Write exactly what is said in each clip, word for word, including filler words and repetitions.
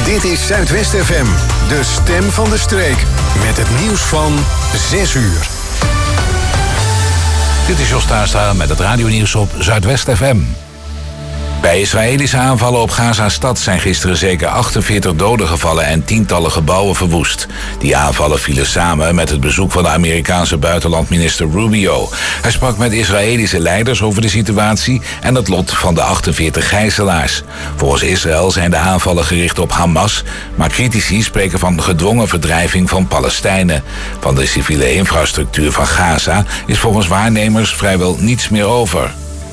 Dit is Zuidwest F M, de stem van de streek. Met het nieuws van zes uur. Dit is Jos Taastra met het radionieuws op Zuidwest F M. Bij Israëlische aanvallen op Gaza-stad zijn gisteren zeker achtenveertig doden gevallen en tientallen gebouwen verwoest. Die aanvallen vielen samen met het bezoek van de Amerikaanse buitenlandminister Rubio. Hij sprak met Israëlische leiders over de situatie en het lot van de achtenveertig gijzelaars. Volgens Israël zijn de aanvallen gericht op Hamas, maar critici spreken van gedwongen verdrijving van Palestijnen. Van de civiele infrastructuur van Gaza is volgens waarnemers vrijwel niets meer over.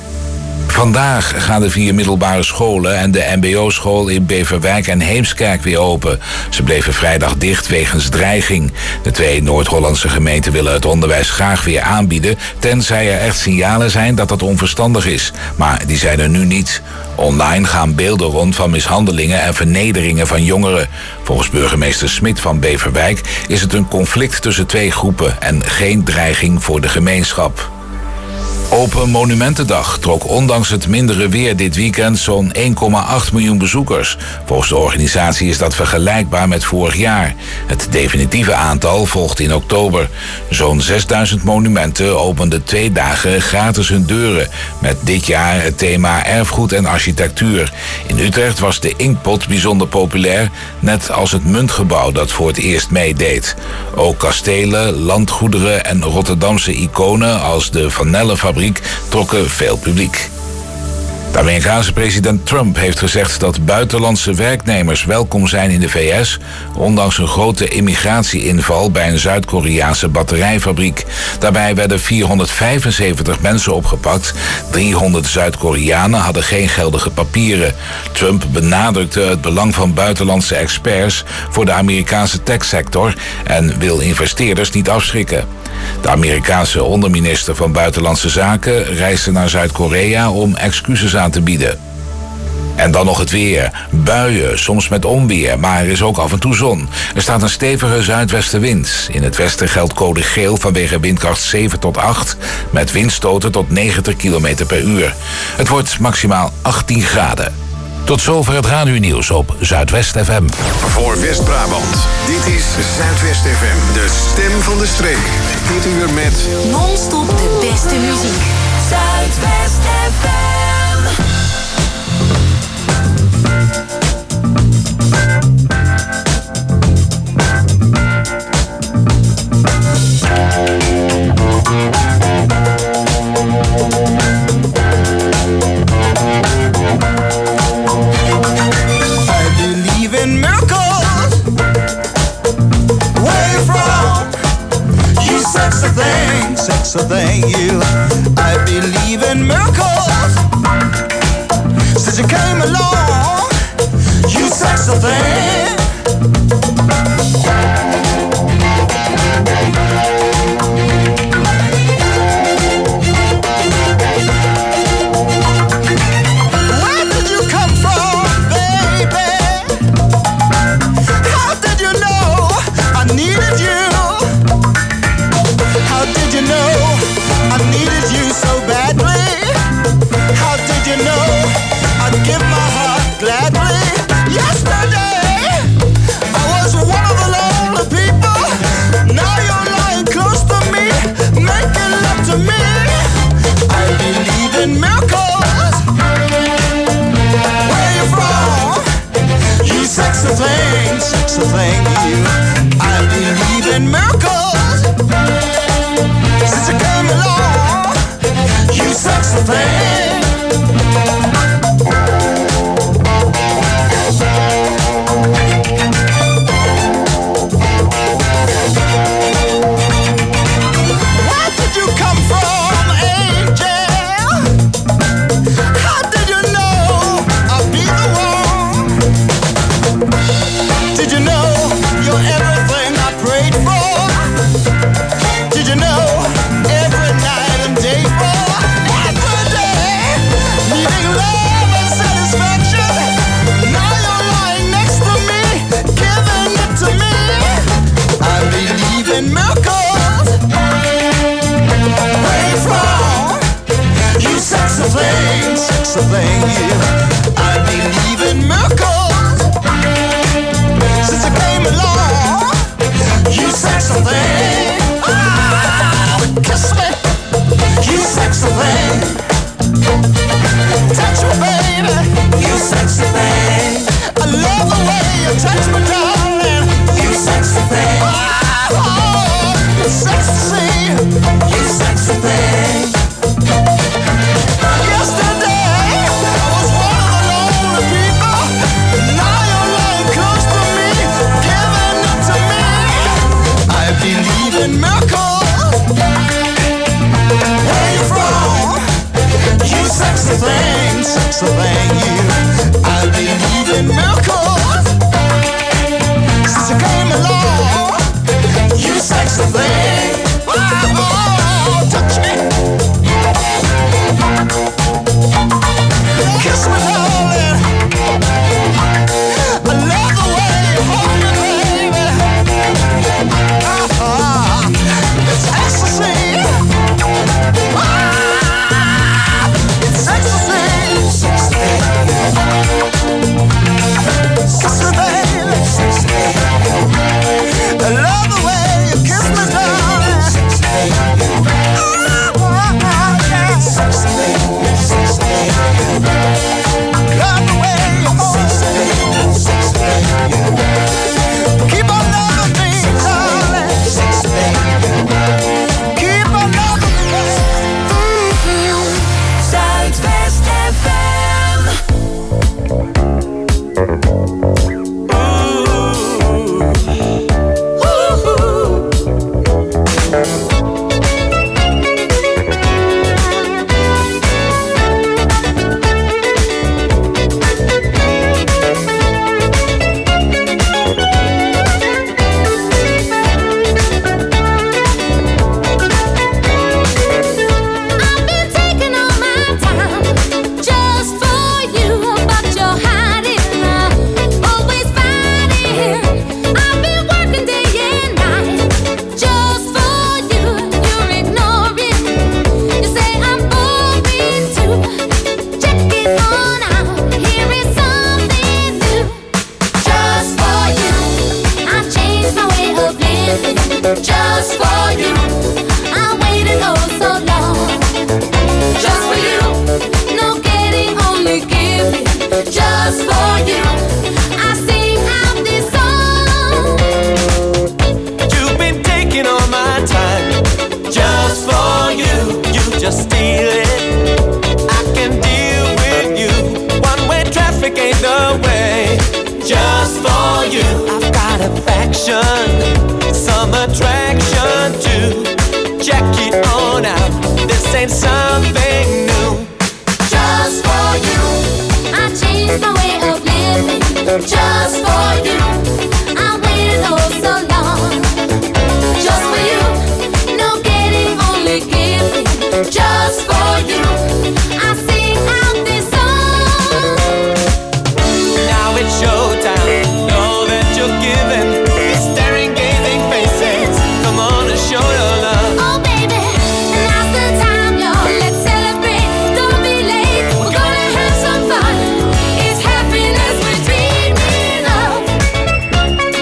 Vandaag gaan de vier middelbare scholen en de mbo-school in Beverwijk en Heemskerk weer open. Ze bleven vrijdag dicht wegens dreiging. De twee Noord-Hollandse gemeenten willen het onderwijs graag weer aanbieden, tenzij er echt signalen zijn dat dat onverstandig is. Maar die zijn er nu niet. Online gaan beelden rond van mishandelingen en vernederingen van jongeren. Volgens burgemeester Smit van Beverwijk is het een conflict tussen twee groepen en geen dreiging voor de gemeenschap. Open Monumentendag trok ondanks het mindere weer dit weekend zo'n één komma acht miljoen bezoekers. Volgens de organisatie is dat vergelijkbaar met vorig jaar. Het definitieve aantal volgt in oktober. Zo'n zesduizend monumenten openden twee dagen gratis hun deuren. Met dit jaar het thema erfgoed en architectuur. In Utrecht was de Inkpot bijzonder populair, net als het Muntgebouw dat voor het eerst meedeed. Ook kastelen, landgoederen en Rotterdamse iconen als de Van Nelle-fabriek trokken veel publiek. De Amerikaanse president Trump heeft gezegd dat buitenlandse werknemers welkom zijn in de V S, ondanks een grote immigratieinval bij een Zuid-Koreaanse batterijfabriek. Daarbij werden vierhonderdvijfenzeventig mensen opgepakt. driehonderd Zuid-Koreanen hadden geen geldige papieren. Trump benadrukte het belang van buitenlandse experts voor de Amerikaanse techsector en wil investeerders niet afschrikken. De Amerikaanse onderminister van Buitenlandse Zaken reisde naar Zuid-Korea om excuses aan te bieden. En dan nog het weer. Buien, soms met onweer, maar er is ook af en toe zon. Er staat een stevige zuidwestenwind. In het westen geldt code geel vanwege windkracht zeven tot acht... met windstoten tot negentig kilometer per uur. Het wordt maximaal achttien graden. Tot zover het radionieuws op Zuidwest F M. Voor West-Brabant, dit is Zuidwest F M, de stem van de streek. Dit uur met non-stop de beste muziek. Zuidwest F M. Thing, sexy thing, you. I believe in miracles. Since you came along, you sexy thing. Where did you come from, baby? How did you know I needed you? How did you know I needed you so badly? How did you know I'd give my heart gladly? Yesterday I was one of the lonely people. Now you're lying close to me, making love to me. I believe in miracles. Where you from? You sexy thing, sexy thing, you. I believe in miracles. Since you came along, you sexy thing. Where did you come from, angel? How did you know I'd be the one? Did you know you're everything I prayed for? Did you know every night and day for every day, needing love and satisfaction? Now you're lying next to me, giving it to me. I believe in miracles. Where you from? You sexy thing, sexy thing, you. I believe in miracles. You sexy thing. I love the way you touch me, darling. You sexy thing. Oh, oh, it's sexy. You sexy thing. Yesterday I was one of the lonely people. Now you're lying close to me, giving it to me. I believe in miracles. Where you from? You sexy thing, sexy thing, you. I believe in miracles. Since you came along, you sexy thing. Oh, oh, touch me. Kiss me, darling. I love the way you hold me, baby. Ah, it's ecstasy. Ah, it's ecstasy. Sexy, sexy, baby. I love the way you kiss me, darling. Ah, yeah. Sexy, sexy. Love the way you hold me. Keep on loving me, darling. Keep on loving me. Zuidwest F M. I've been taking all my time just for you, but you're hiding, always fighting. I've been working day and night just for you. You're ignoring. You say I'm boring too. Check it on out. Here is something new. Just for you, I changed my way of living. Just for you, I waited oh so long. Just for you, no getting, only giving. Just for you, I sing out this song. You've been taking all my time just for you. You just steal it. I can deal with you. One-way traffic ain't the way. Just for you, I've got affection, some attraction too. Check it on out. This ain't something new. Just for you, I changed my way of living. Just for you, I waited oh so long. Just for you, no getting, only giving. Just for you, I sing out this song. Now it's showtime. Know that you're giving. Staring, gazing faces. Come on and show your love. Oh baby, now's the time, y'all. Let's celebrate. Don't be late. We're gonna have some fun. It's happiness we're dreaming of.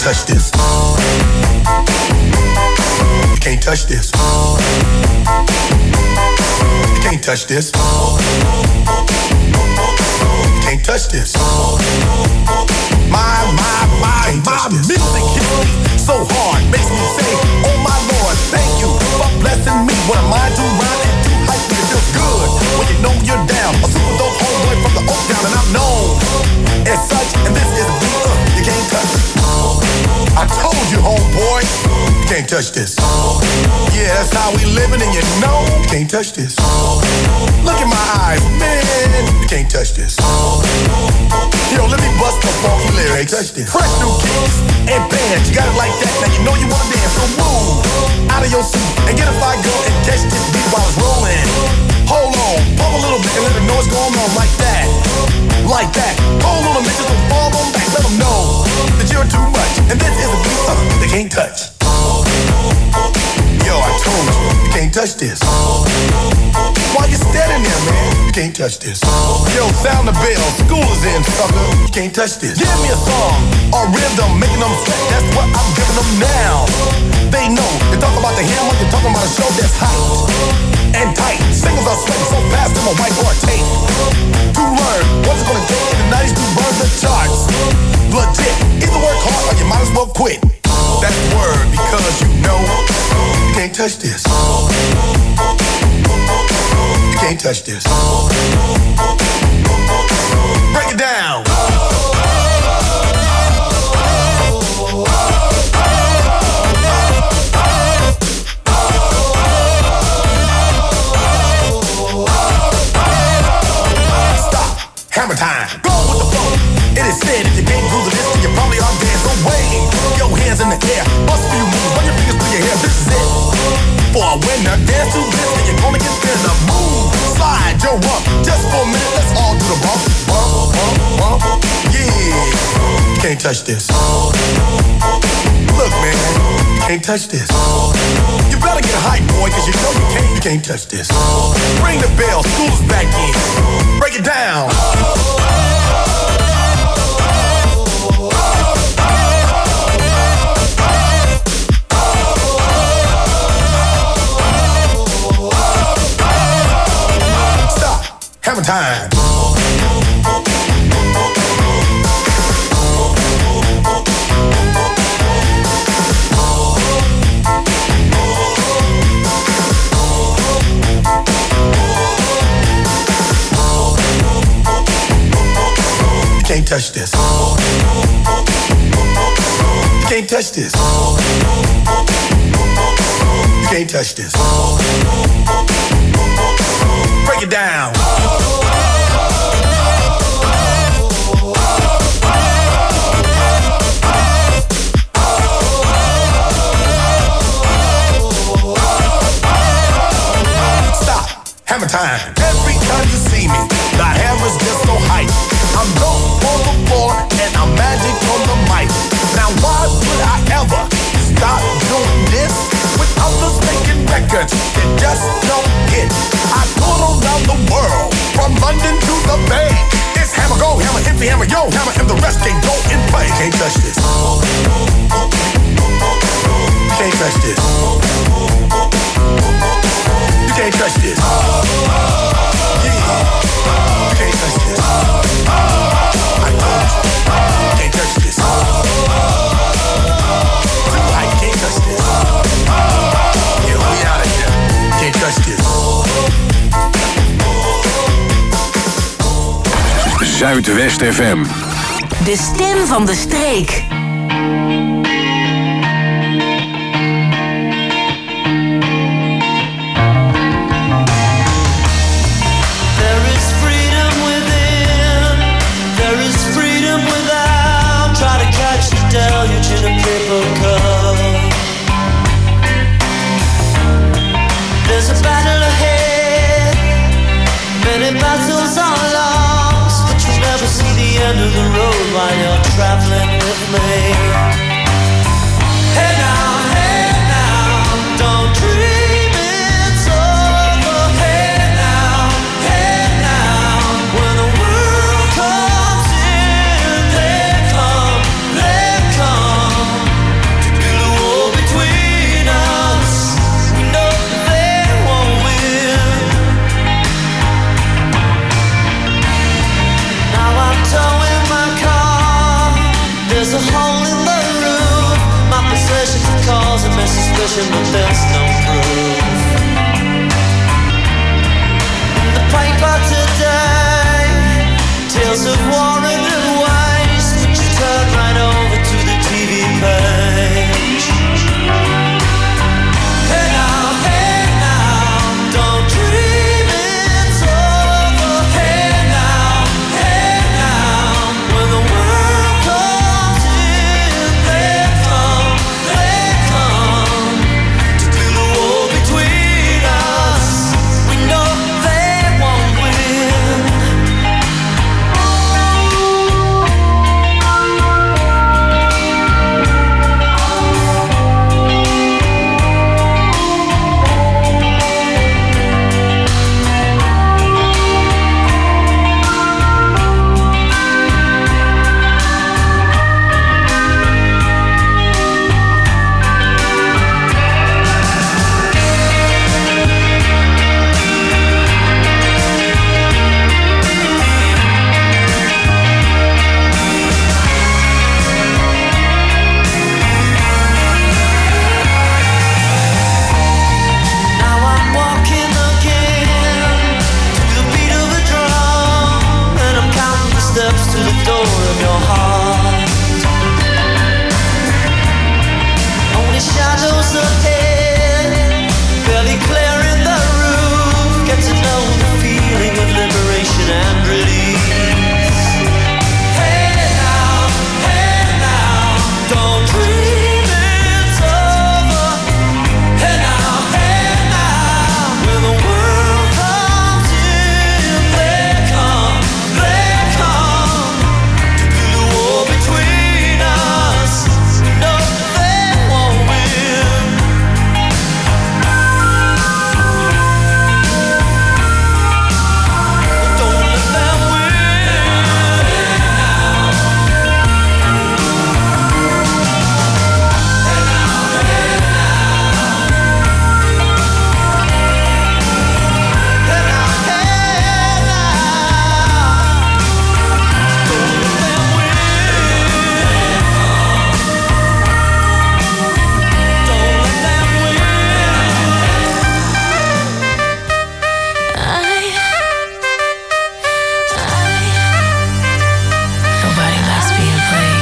touch this. You can't touch this. You can't touch this. You can't touch this. My, my, my, my music hits me so hard, makes me say, oh my Lord, thank you for blessing me. What am I to rhyme and to hype me? It feels good when you know you're down. A super dope homeboy from the Oak Town, and I'm known as such. And this is a beat uh, you can't touch. I told you, homeboy, you can't touch this. Yeah, that's how we living, and you know you can't touch this. Look in my eyes, man, you can't touch this. Yo, let me bust the funky lyrics. Touch this. Fresh new kicks and bands, you got it like that. Now you know you wanna dance, so move out of your seat and get a fire girl and catch this beat while it's rolling. Hold on, pump a little bit and let them know what's going on like that, like that. Hold on a minute, just fall on back, let them know that you're too much, and this is a beat uh, they can't touch. Yo, I told you, you can't touch this. Why you standing there, man? You can't touch this. Yo, sound the bell, school is in, sucker. You can't touch this. Give me a song, a rhythm, making them sweat. That's what I'm giving them now. They know, they talk about the hammer, you're talking about a show that's hyped and tight. Singles are sweating so fast, I'm a whiteboard tape. To learn what's it gonna take in the nineties to burn the charts. Legit, either work hard or you might as well quit. That's word, because you know you can't touch this. You can't touch this. Break it down. Stop. Hammer time. Go with the flow. It is said if you can't groove to this, then you probably are dead. So wave your hands in the air. Bust a few moves, run your fingers through your hair. This is it. For a winner, dance to this, and you're gonna get thinner. Move, slide your rump. Just for a minute, let's all do the bump. Bump, bump, bump. Yeah. You can't touch this. Look, man, you can't touch this. You better get hype, boy, cause you know you can't, you can't touch this. Ring the bell, school's back in. Break it down. Hammer time. You can't touch this. You can't touch this. You can't touch this. Break it down. Stop. Hammer time. Every time you see me, the hammer's just so hype. I'm dope on the floor and I'm magic on the mic. Now why would I ever stop doing this with others making records that just don't hit? I tour around the world, from London to the Bay. It's hammer go, hammer empty, hammer yo, hammer, and the rest can go and play. You can't touch this. You can't touch this. You can't touch this. Yeah. You can't touch this. I told you. You can't touch this. I can't touch this. Yeah, we out of here. You can't touch this. Zuidwest F M. De stem van de streek. Deluge in a paper cup. There's a battle ahead. Many battles are lost, but you never see the end of the road while you're traveling with me. Hey now, hey now, don't dream it's over. Hey now, hey now, when the world comes in, they come, they come. mention, but there's no proof. In the paper today, tales of war and waste, but you turn right over to the T V page. Hey now, hey now, don't dream it's over. Hey now, hey now, when the world comes in, they come, they come to build a wall between us. We know they won't win. Now I'm walking again to the beat of a drum, and I'm counting the steps to the door of your heart. Only shadows ahead, barely clearing the roof. Get to know the feeling of liberation and release. Hey now, hey now, don't dream it's over. Hey now, hey now, when the world comes in, they come, they come to build a wall between us. No, they won't win. Don't let them win. Hey now, hey now, don't let them win. Don't let them Nobody likes being played.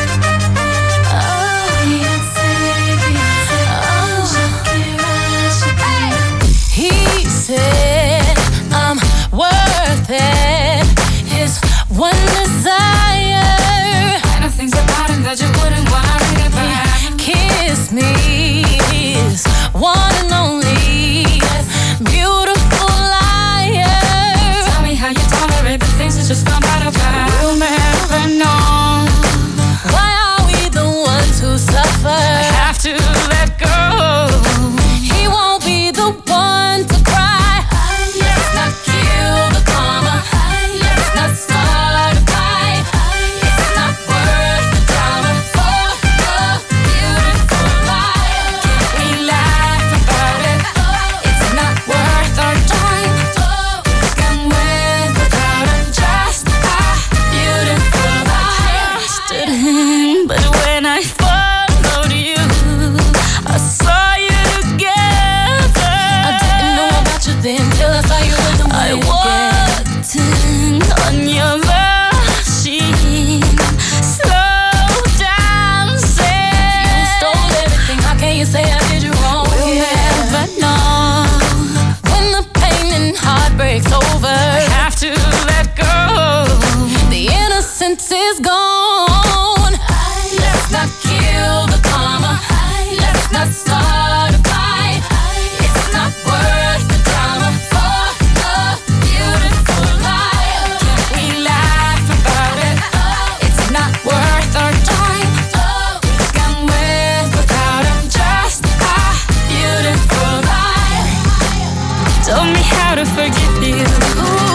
He said I'm worth it. His one desire. Kind of things about him that you wouldn't want to read about. Kiss me, his one and only beautiful liar. Tell me how you tolerate the things that just found out about. We'll never know. Why are we the ones who suffer? I have to let go. He won't be the one to cry. Let's not kill the karma. Let's not start a fight. It's not worth the drama for a beautiful life. We laugh about it. It's not worth our time. Can win without him. Just a beautiful life. Trusted him, but when I followed you, I saw you together. I didn't know about you then till I saw you with the I walked in on your machine, slow dancing. You stole everything. How can you say I did you wrong? We'll never know when the pain and heartbreak's over. I have to let go. The innocence is gone. Let's not kill the karma. Let's not start a fight. It's not worth the drama for a beautiful life. We laugh about it. It's not worth our time. Can win without him. Just a beautiful life. Tell me how to forgive you.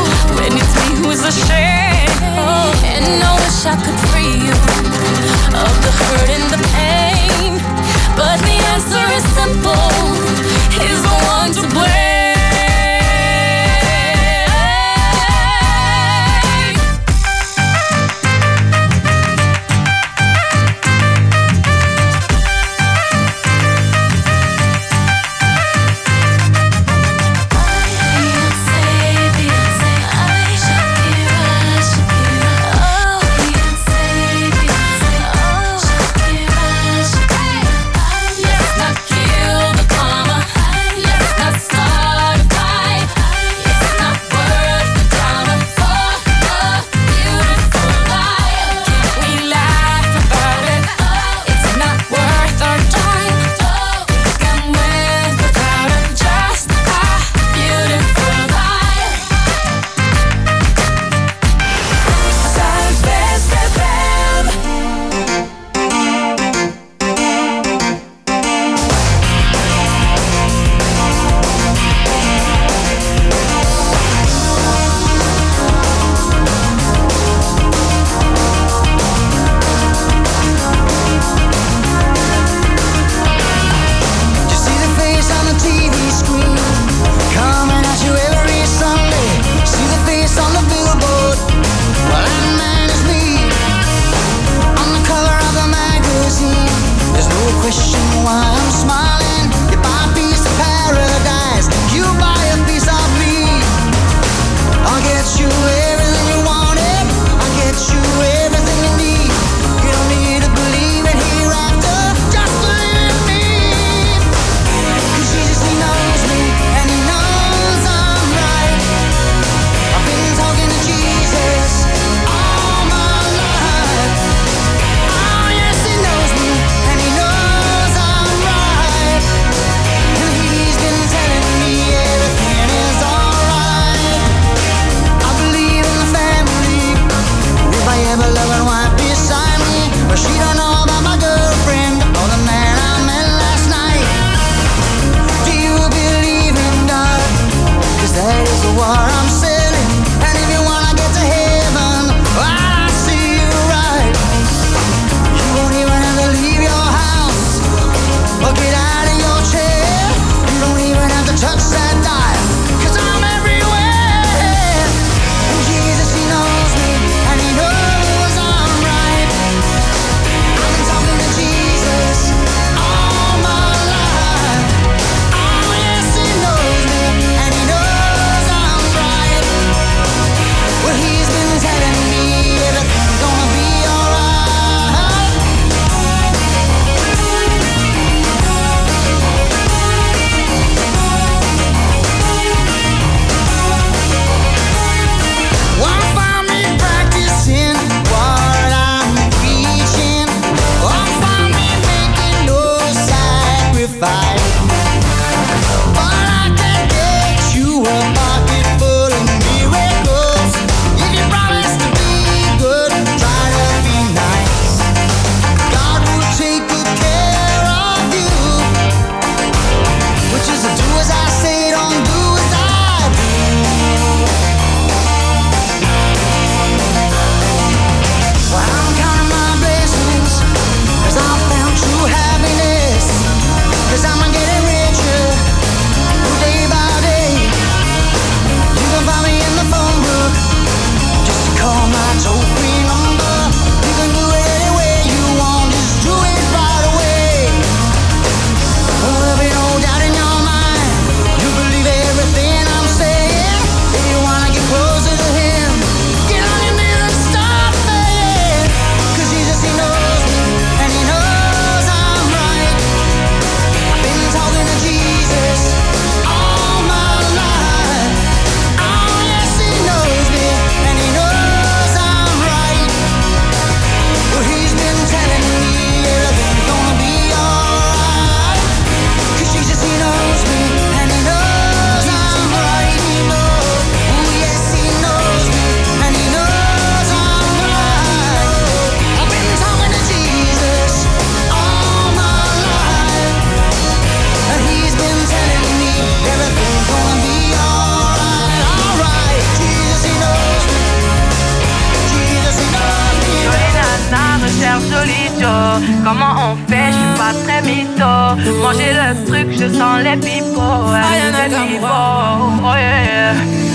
comment on fait, je suis pas très mytho. Manger le truc, je sens les pipeaux. Les pipeaux, oh yeah.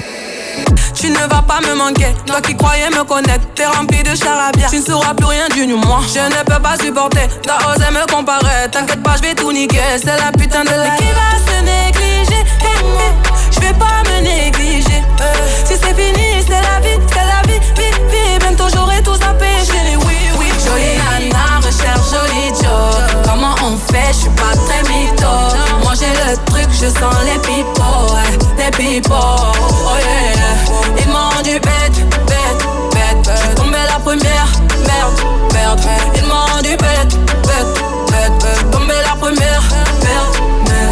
Tu ne vas pas me manquer, toi qui croyais me connaître. T'es rempli de charabia, tu ne sauras plus rien du moi. Je ne peux pas supporter, t'as osé me comparer. T'inquiète pas, je vais tout niquer, c'est la putain de la. Mais qui va se négliger? Je vais pas me négliger. Si c'est fini, c'est la vie, c'est la vie, vie, vie. Bientôt j'aurai tout zappé, chérie, oui, oui. Jolie nana, recherche joli Joe. Comment on fait, je suis pas très mytho. Manger le truc, je sens les pipeaux, les pipeaux, oh yeah. Ils m'ont dit bête, bête, bête. J'suis tombé la première, merde, merde. Ils m'ont dit bête, bête, bête. J'suis tombé la première, merde,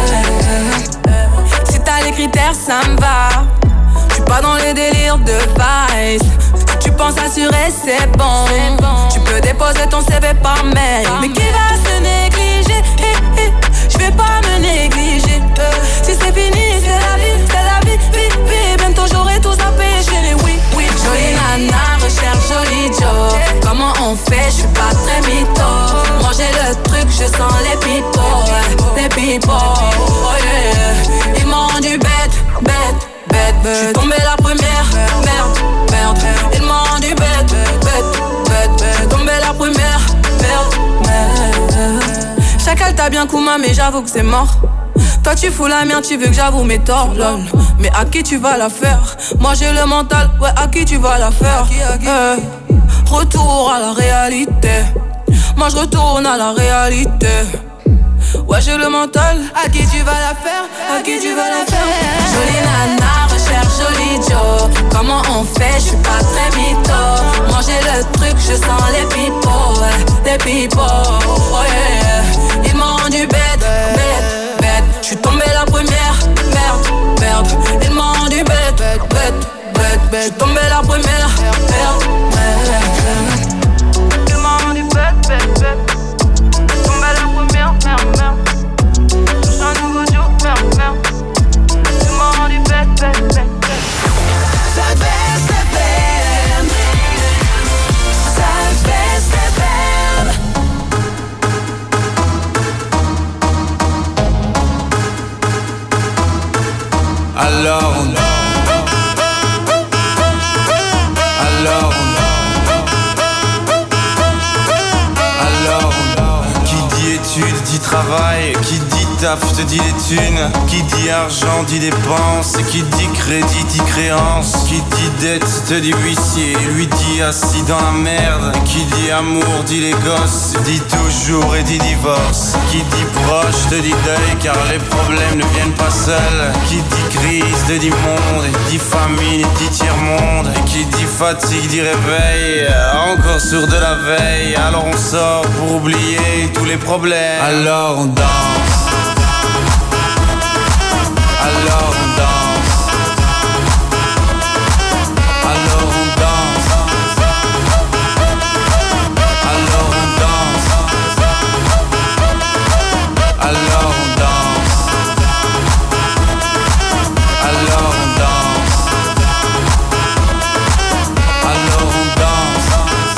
merde. Si t'as les critères, ça me va. J'suis pas dans les délires de vice. Tu penses assurer, c'est bon. Tu peux déposer ton C V par mail. Mais qui va se négliger? J'vais pas me négliger. Si c'est fini, c'est la vie, c'est la vie, vie, vie. Bientôt j'aurai tout zappé, chérie, oui, oui. Jolie nana, recherche joli Joe. Comment on fait, je suis pas très mytho. Manger le truc, je sens les pipeaux, les pipeaux, oh yeah. Ils m'ont dit bête, bête, bête. J'suis tombé la première, merde, merde. Ils m'ont dit bête, bête, bête. J'suis tombé la première, merde, merde. Chacal t'a bien Kouma, mais j'avoue que c'est mort. Toi tu fous la merde, tu veux que j'avoue mes torts, lol. Mais à qui tu vas la faire? Moi j'ai le mental, ouais, à qui tu vas la faire? Eh, retour à la réalité. Moi je retourne à la réalité. Ouais j'ai le mental, à qui tu vas la faire? À qui tu vas la faire? Jolie nana, recherche joli Joe. Comment on fait? Je suis pas très mytho. Manger le truc, je sens les pipeaux, les pipeaux, oh yeah. Ils m'ont dit bête, bête, bête. J'suis tombé la première, merde, merde. Ils m'ont dit bête, bête, bête, bête. J'suis tombé la première, merde, merde. Ils m'ont dit bête, bête, bête. J'suis tombé la première, merde, merde. J'suis un nouveau jour, merde, merde. Ils m'ont dit bête, bête, bête, bête. Zuidwest F M. Zuidwest F M. Alors on Alors on Alors on Qui dit études dit travail. Qui dit taf te dit les thunes. Qui dit argent dit dépenses. Qui dit crédit dit créance. Qui dit dette te dit huissier. Lui dit assis dans la merde. Qui dit amour dit les gosses. Dit toujours et dit divorce. Qui dit proche te dit deuil car les problèmes ne viennent pas seuls. Qui dit crise te dit monde. Et dit famine et dit tiers-monde. Et qui dit fatigue dit réveil. Encore sur de la veille. Alors on sort pour oublier tous les problèmes. Alors on danse. Alors on danse. Alors on danse. Alors on danse. Alors on danse. Alors on danse. Alors on danse.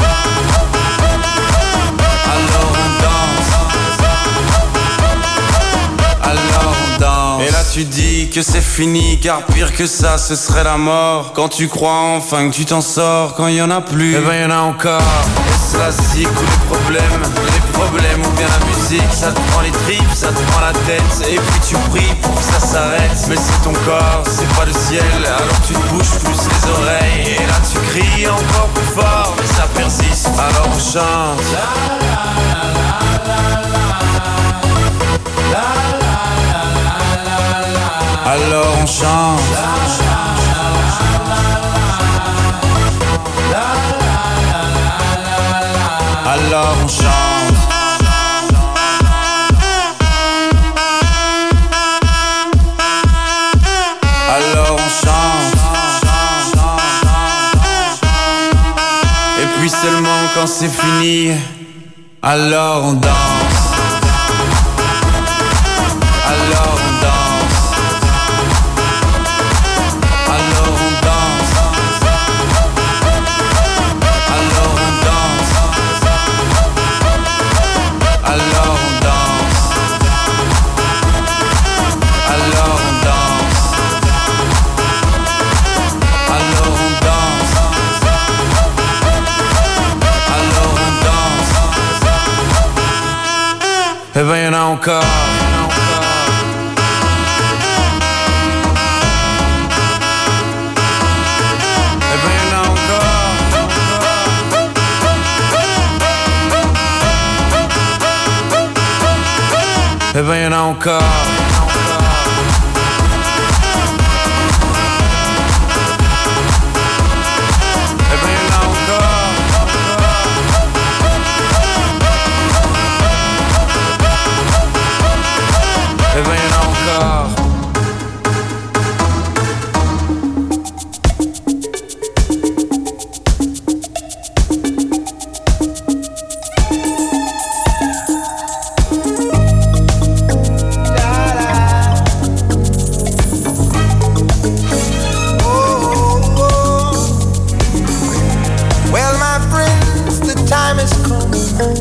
Alors on danse. Alors on danse. Et là tu dis que c'est fini, car pire que ça ce serait la mort. Quand tu crois enfin que tu t'en sors, quand y en a plus, eh ben y en a encore. Est-ce la zik ou les problèmes? Les problèmes ou bien la musique. Ça te prend les tripes, ça te prend la tête. Et puis tu pries pour que ça s'arrête. Mais c'est ton corps, c'est pas le ciel. Alors tu te bouges plus les oreilles. Et là tu cries encore plus fort, mais ça persiste. Alors on chante. Alors on chante. Alors on chante. Alors on chante. Et puis seulement quand c'est fini, alors on danse. Alors on danse. Alors on danse. encore. Eh ben y'en a encore. Eh ben y'en a encore. Eh ben y'en a encore. Well, my friends, the time has come.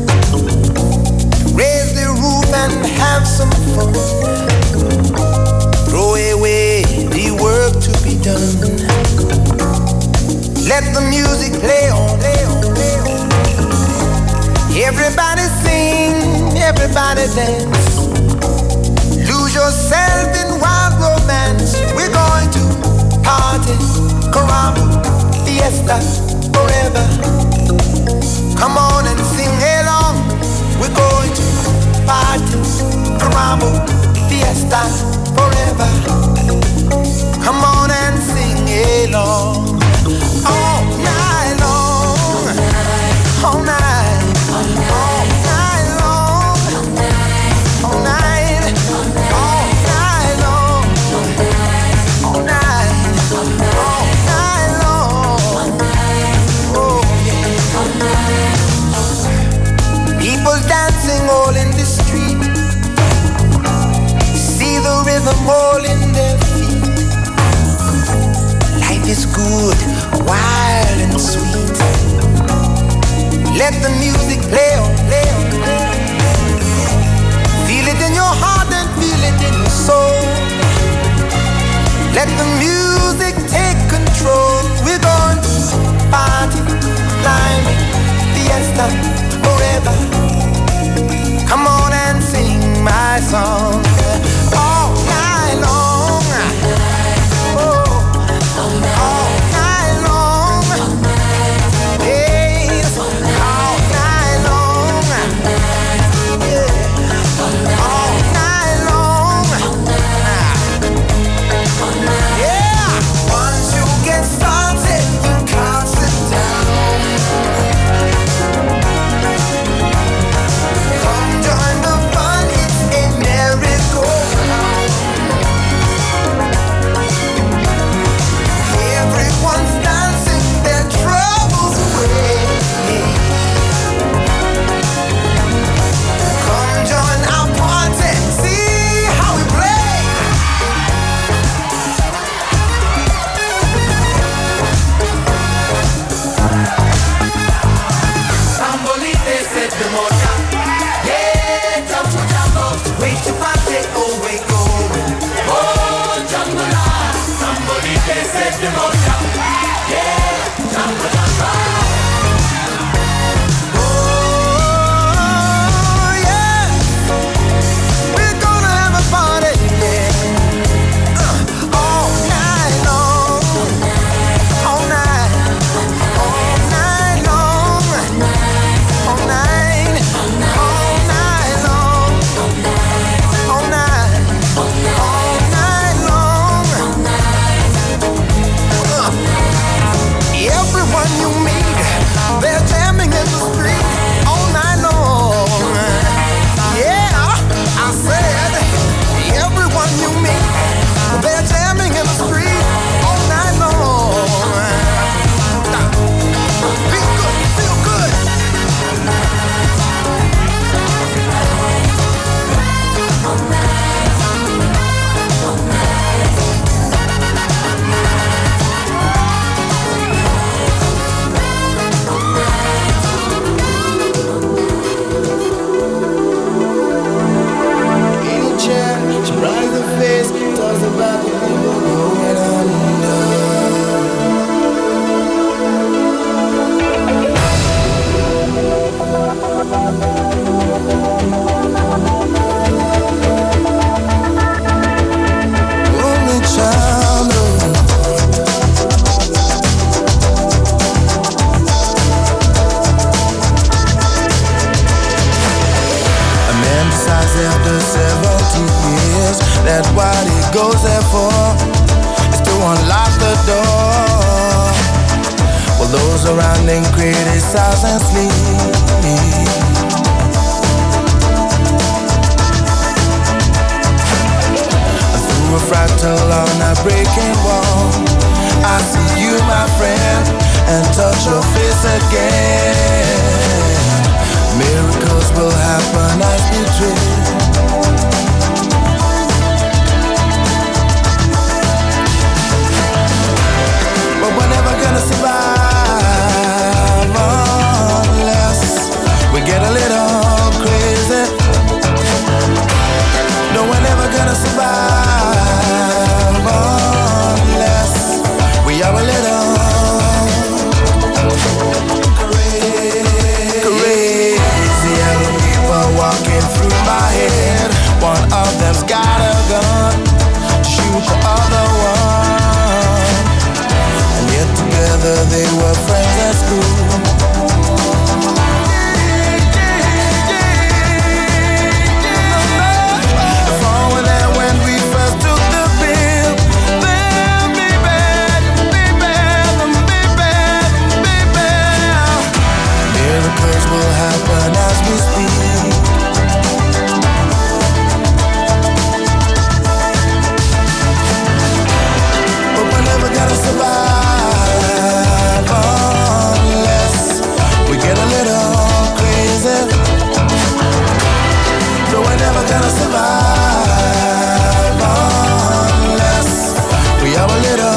Raise the roof and have some fun. Throw away the work to be done. Let the music play on, play on, play on. Everybody sing, everybody dance. Lose yourself in wild romance. We're going to party, caramba, fiesta, forever. Come on and sing along. We're going to party, caramba, fiesta, forever. Come on and sing along. All night long, all night, all night long, all night, all night long, all night, all night long. Oh yeah. People dancing all in the street. See the rhythm all in their feet. Life is good, wild and sweet. Let the music play on, play on, play on. Feel it in your heart and feel it in your soul. Let the music take control. We're going to party, climbing, fiesta, forever. Come on and sing my song all night long. Oh, all night long. Yes, all night long. Yeah, all night long. Yeah, once you get started. goes around and criticizes and sleep. Through a fractal on a breaking wall, I see you, my friend, and touch your face again. Miracles will happen as we dream. But we're never gonna survive unless we get a little crazy. No, we're never gonna survive unless we are a little crazy. Young people walking through my head. One of them's got a gun to shoot the other one. And yet together they were friends at school. Will happen as we speak. But we're never gonna survive unless we get a little crazy. No, we're never gonna survive unless we are a little.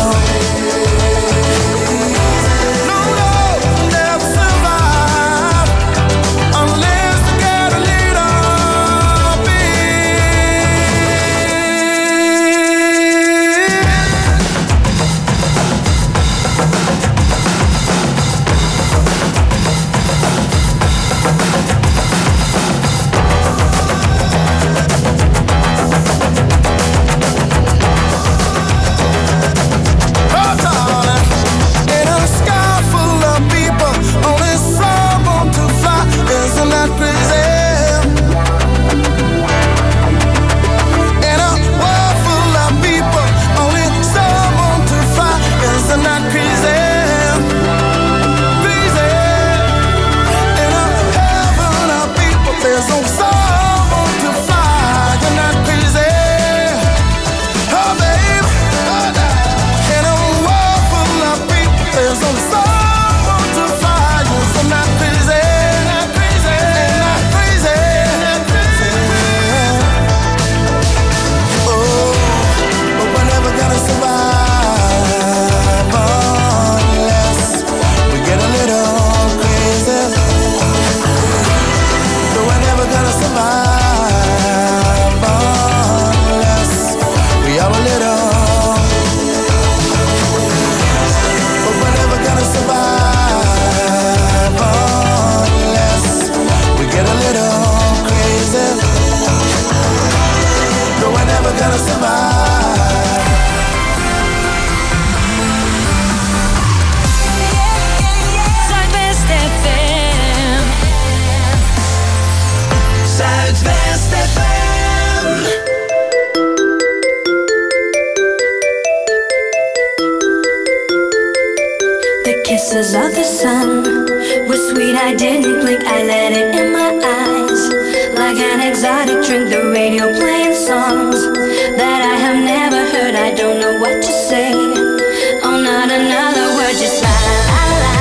Kisses of the sun were sweet, I didn't blink, I let it in my eyes. Like an exotic drink, the radio playing songs that I have never heard, I don't know what to say. Oh, not another word, just la la la la.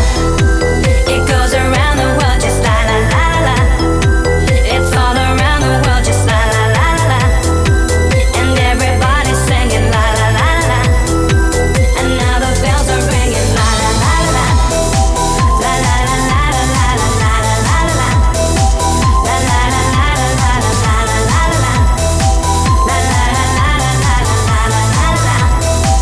It goes around the world, just la la la la. It's all around the world, just la la la la. And everybody's singing la la la la. And now the bells are ringing la la la la. La la la la la la la la la la. La la la la la la la la la la. La la la la la la la la la.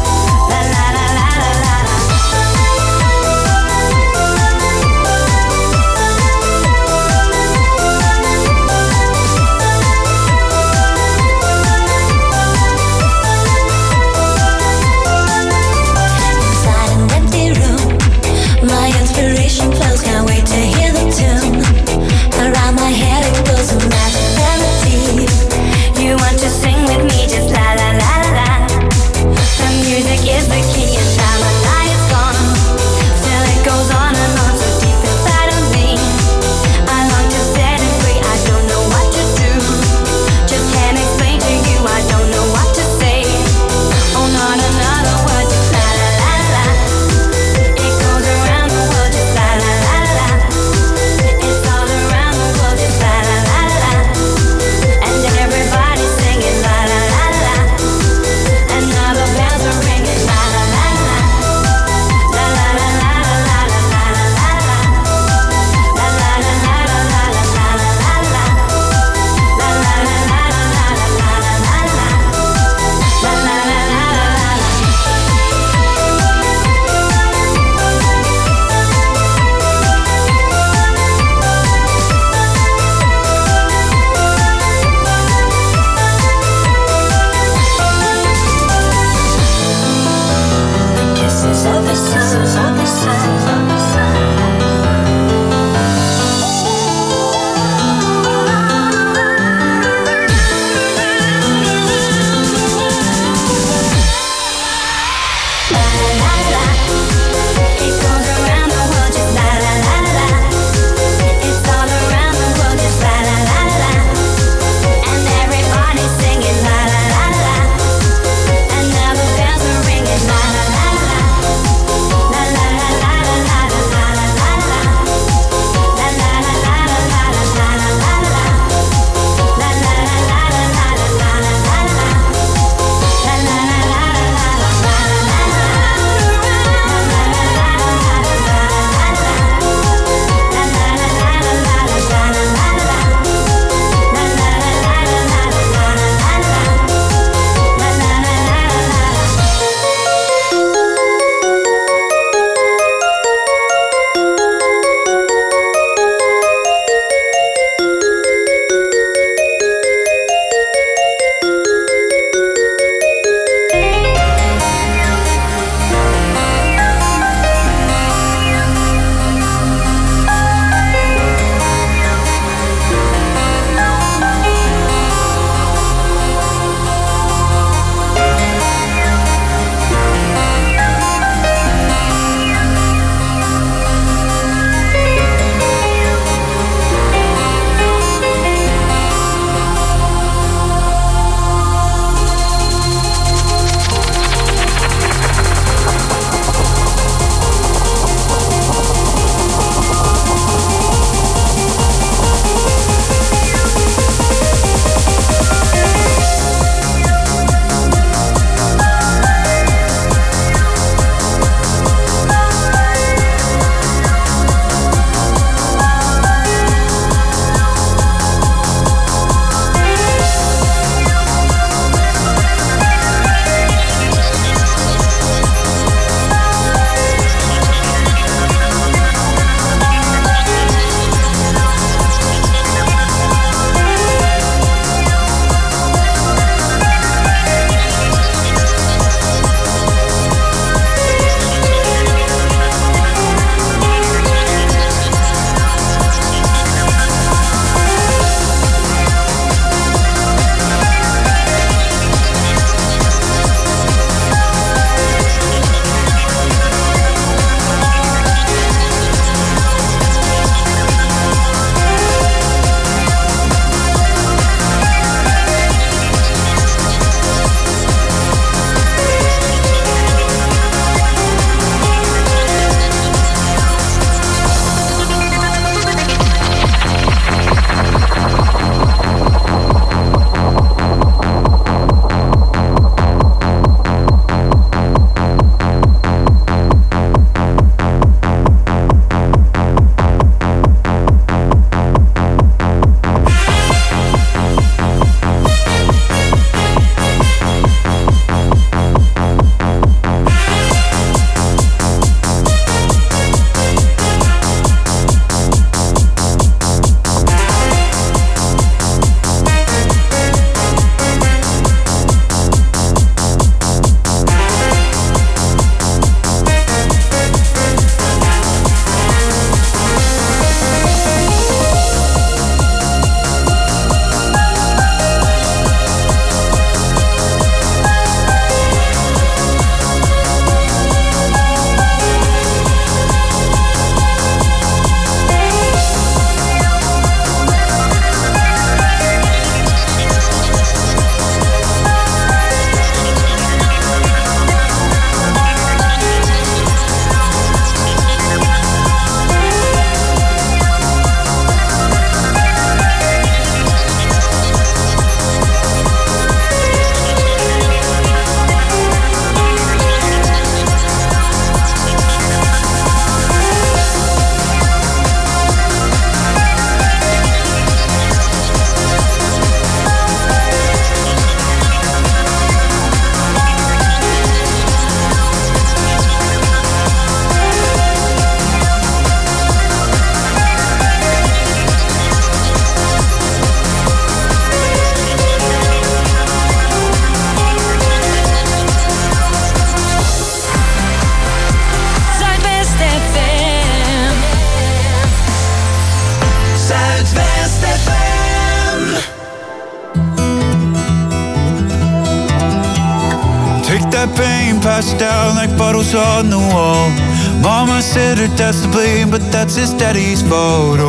passed out like bottles on the wall. Mama said her dad's to blame, but that's his daddy's fault.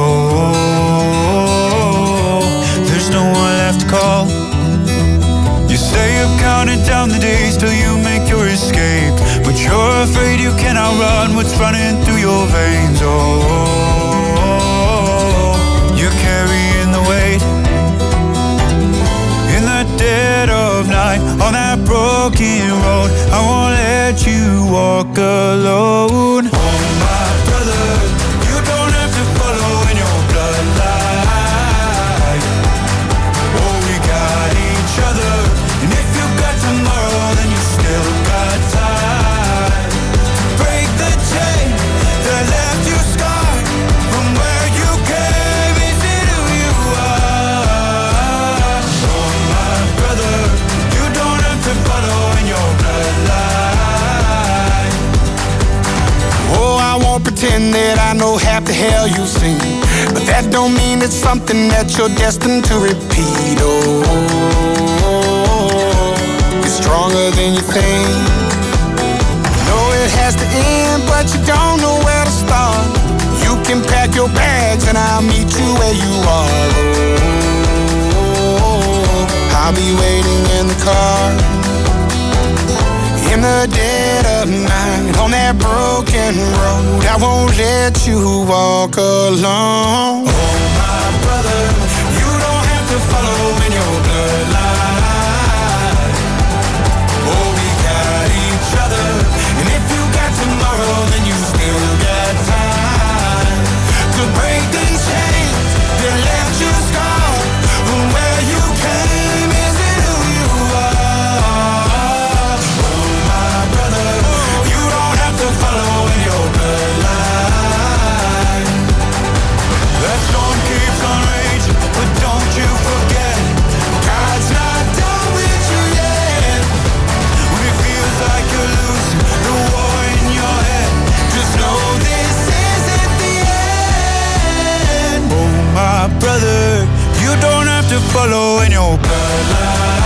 Oh, there's no one left to call. You say you're counting down the days till you make your escape, but you're afraid you cannot run what's running through your veins. Oh, you're carrying the weight in the dead of night on that broken road. I won't let you walk alone. Oh, my brother, you don't have to follow in your bloodline. Oh, we got each other, and if you got tomorrow, then you still got time. Break the chain that left you scarred from where you came. Is it who you are? Oh, my brother, you don't have to follow in your bloodline. Oh, I won't pretend that I know half the hell you've seen, but that don't mean it's something that you're destined to repeat. Oh, you're stronger than you think. Know it has to end, but you don't know where to start. You can pack your bags and I'll meet you where you are. Oh, I'll be waiting in the car in the dead of night on that broken road. I won't let you walk alone. Oh, my brother, you don't have to follow in your bloodline. Oh, we got each other, and if you got tomorrow, then you still got time to break the chains that left you scarred from where you came. Is it who you are? Oh, my brother, you don't have to follow in your bloodline. That storm keeps on raging, but don't you forget, God's not done with you yet. When it feels like you're losing the war in your head, just know this isn't the end. Oh, my brother, you don't have to follow in your bloodline.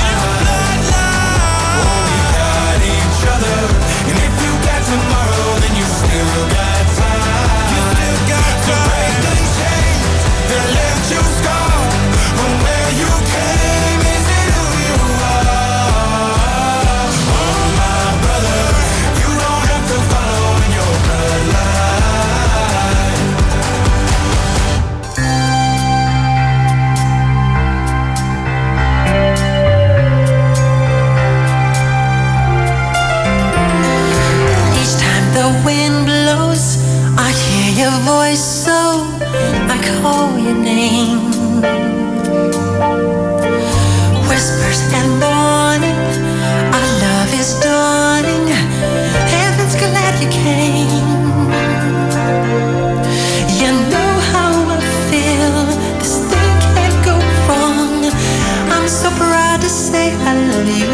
Oh, we got each other, and if you got tomorrow, then you still got time. You still got to break the chains that left you scarred from where you came. Is it who you are? Oh, my brother, you don't have to follow in your bloodline. Each time the wind blows, I hear your voice, so I call your name. Whispers and warning, our love is dawning. Heaven's glad you came. You know how I feel, this thing can't go wrong. I'm so proud to say I love you.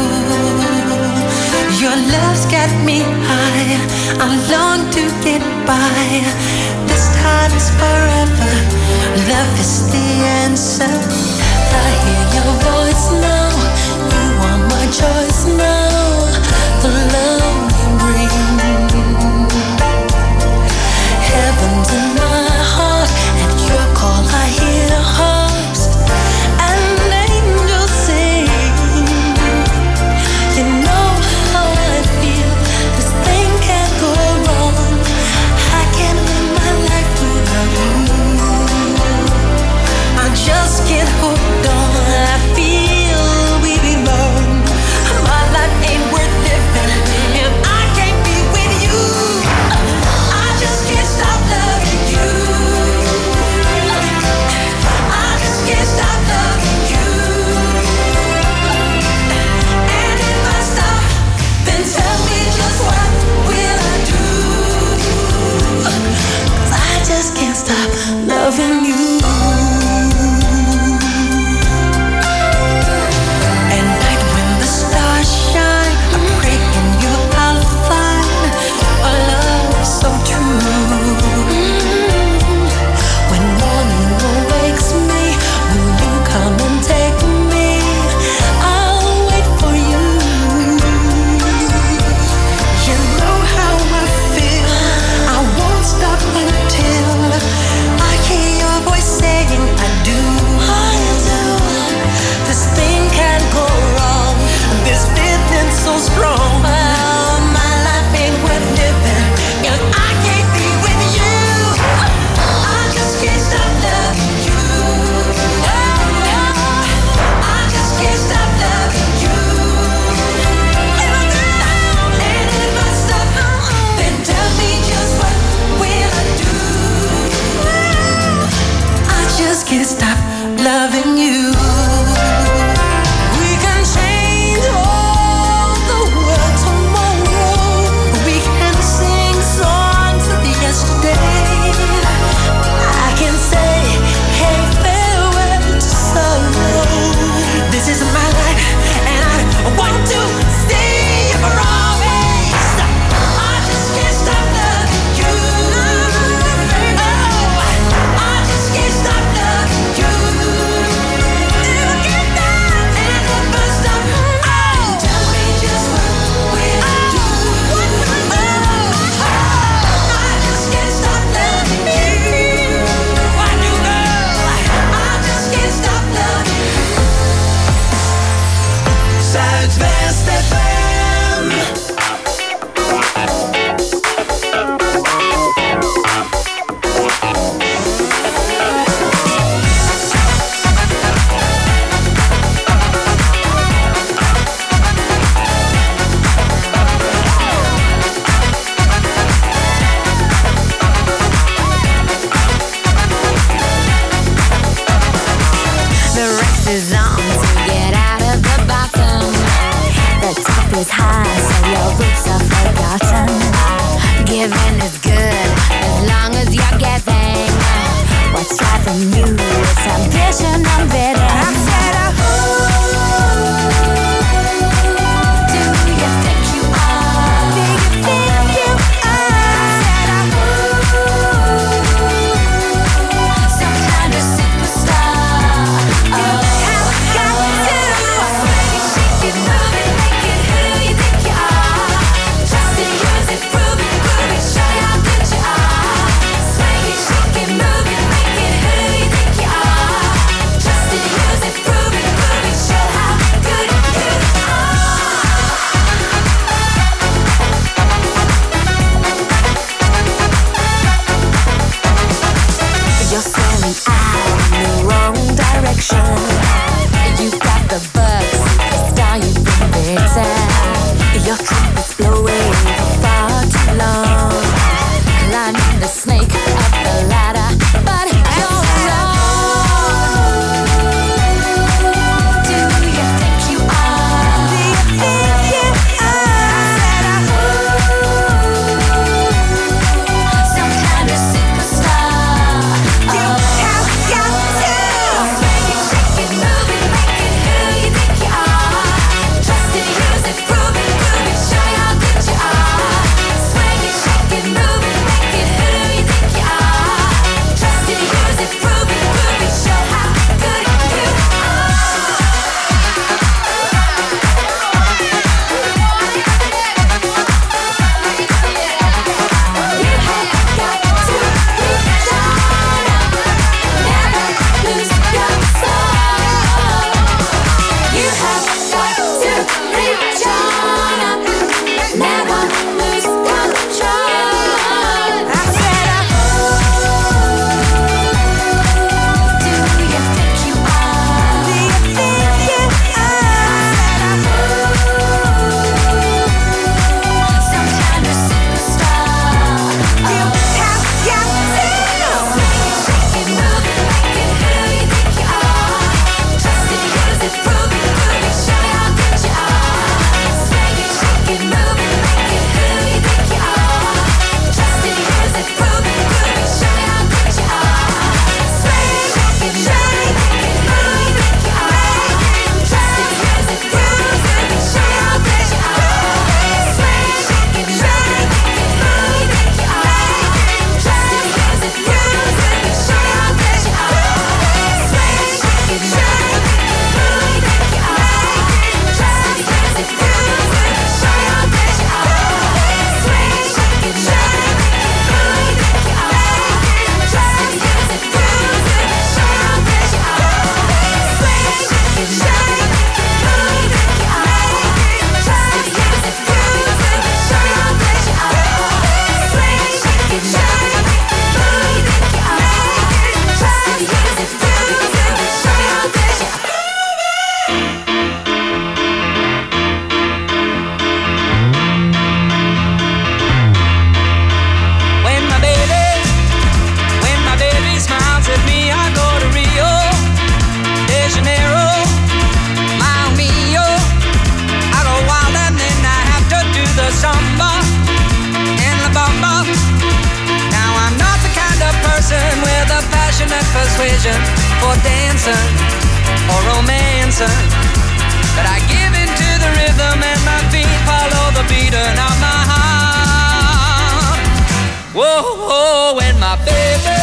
Your love's got me high, I long to get by. This time is forever, love is the answer. I hear your voice now, you are my choice now. The love you bring, heaven's in my heart. At your call I hear harps and angels sing. You know how I feel, this thing can't go wrong. I can't live my life without you. I just get hooked on, I feel we belong. My life ain't worth living Giving is good as long as you're giving. What's driving you is ambition and bidding. I said, oh, do you think you are? Do you think you are? I said, oh, some kind of superstar. Oh, have got to swing it, shake it, move it, make it who you think you are. Just to use it, prove it, prove it, show you how good you are. Swing it, shake it, move it, make it who you think you are. Just to use it, prove it, prove it, show how good you are. You're staring out in the wrong direction. You've got the bugs, the style you've been beaten. Your trumpet's blowing for far too long. Climbing the snake up the ladder, but you're wrong. Do you think you are? Do you think you are? I said, oh, some kind of superstar. You have got to swing it, shake it, move it, make it who you think you are. Just to use it, prove it, prove it, show you how good you are. Swing it, shake it, move it, make it who you think you are. Just to use it, prove it, prove it, show how good you are. You have got to reach on up, never lose your soul. You have got to reach on up, never lose control. I said, oh, do you think you are? Do you think you are? I said, oh, some kind of superstar. You have got to swing it, shake it, move it, make it who you think you are. Just to use it, prove it, prove it, show you how good you are. Swing it, shake it, move it, make it who you think you are. Just to use it, prove it, prove it, show you how good you are. Swing it, shake it, move it, make it who you think you are. Just to use it, prove it, prove it, show you how good you are. Swing it, shake it, move it, make it who you think you are. Just to use it, prove it, prove it, show you how good you are. Swing it, shake it, move it, make it who you think you are. Just to use it, prove it, prove it, show you how good you are. Swing it, shake it, move it, make it who you think you are. Just to use it, prove it, prove it, show you how good you are. Swing it, shake it, move it, make it who you think you are. Just to use it, prove it, prove it, show you how good you are. Swing it, shake it, move it, make it who you think you are. Just to use it, prove it, prove it, show you how good you are. When my baby, when my baby smiles at me, I go to Rio de Janeiro, Mile Mio. I go wild and then I have to do the samba and la bamba. Now I'm not the kind of person with a passionate persuasion for dancing or romancing, but I give in to the rhythm and my feet follow the beating of my heart. Whoa, whoa, when my baby,